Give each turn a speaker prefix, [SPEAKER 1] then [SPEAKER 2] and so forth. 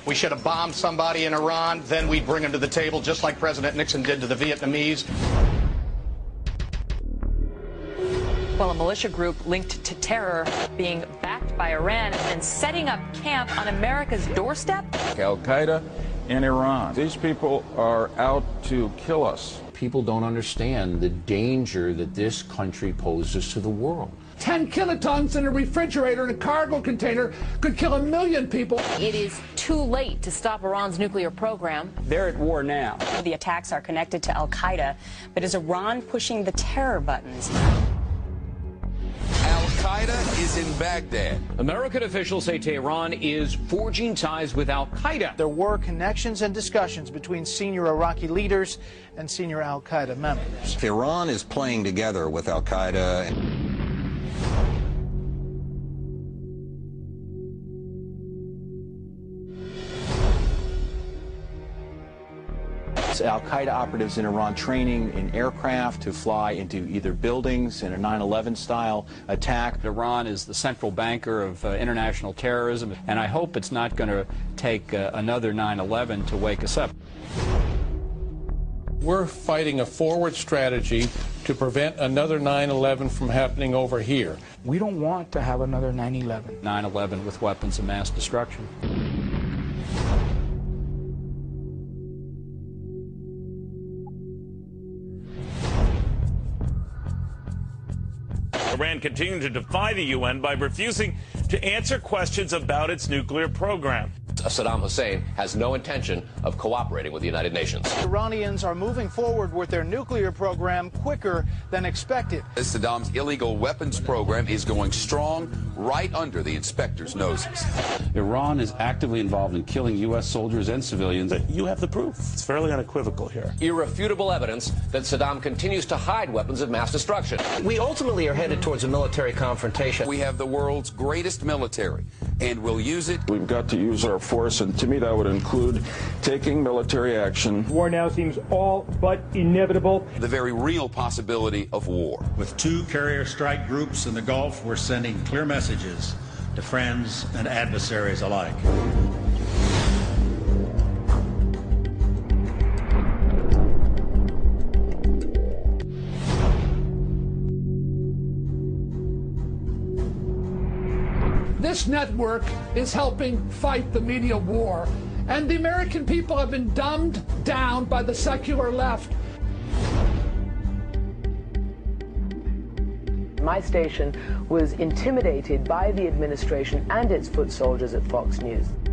[SPEAKER 1] We should have bombed somebody in Iran, then we'd bring them to the table, just like President Nixon did to the Vietnamese.
[SPEAKER 2] Well, a militia group linked to terror being backed by Iran and setting up camp on America's doorstep.
[SPEAKER 3] Al-Qaeda in Iran. These people are out to kill us.
[SPEAKER 4] People don't understand the danger that this country poses to the world.
[SPEAKER 5] 10 kilotons in a refrigerator in a cargo container could kill 1 million people.
[SPEAKER 2] It is too late to stop Iran's nuclear program.
[SPEAKER 6] They're at war now.
[SPEAKER 7] The attacks are connected to Al-Qaeda, but is Iran pushing the terror buttons?
[SPEAKER 8] Al-Qaeda is in Baghdad.
[SPEAKER 9] American officials say Tehran is forging ties with Al-Qaeda.
[SPEAKER 10] There were connections and discussions between senior Iraqi leaders and senior Al-Qaeda members.
[SPEAKER 11] Iran is playing together with Al-Qaeda.
[SPEAKER 12] Al-Qaeda operatives in Iran training in aircraft to fly into either buildings in a 9/11 style attack.
[SPEAKER 9] Iran is the central banker of international terrorism, and I hope it's not going to take another 9/11 to wake us up.
[SPEAKER 13] We're fighting a forward strategy to prevent another 9/11 from happening over here.
[SPEAKER 14] We don't want to have another 9/11.
[SPEAKER 9] 9/11 with weapons of mass destruction.
[SPEAKER 15] Iran continued to defy the UN by refusing to answer questions about its nuclear program.
[SPEAKER 16] Saddam Hussein has no intention of cooperating with the United Nations.
[SPEAKER 10] Iranians are moving forward with their nuclear program quicker than expected.
[SPEAKER 8] Saddam's illegal weapons program is going strong right under the inspectors' noses.
[SPEAKER 17] Iran is actively involved in killing U.S. soldiers and civilians.
[SPEAKER 15] You have the proof. It's fairly unequivocal here.
[SPEAKER 16] Irrefutable evidence that Saddam continues to hide weapons of mass destruction.
[SPEAKER 18] We ultimately are headed towards a military confrontation.
[SPEAKER 8] We have the world's greatest military, and we'll use it.
[SPEAKER 3] We've got to use our force, and to me that would include taking military action.
[SPEAKER 19] War now seems all but inevitable.
[SPEAKER 8] The very real possibility of war.
[SPEAKER 20] With 2 carrier strike groups in the Gulf, we're sending clear messages to friends and adversaries alike.
[SPEAKER 5] This network is helping fight the media war, and the American people have been dumbed down by the secular left.
[SPEAKER 21] My station was intimidated by the administration and its foot soldiers at Fox News.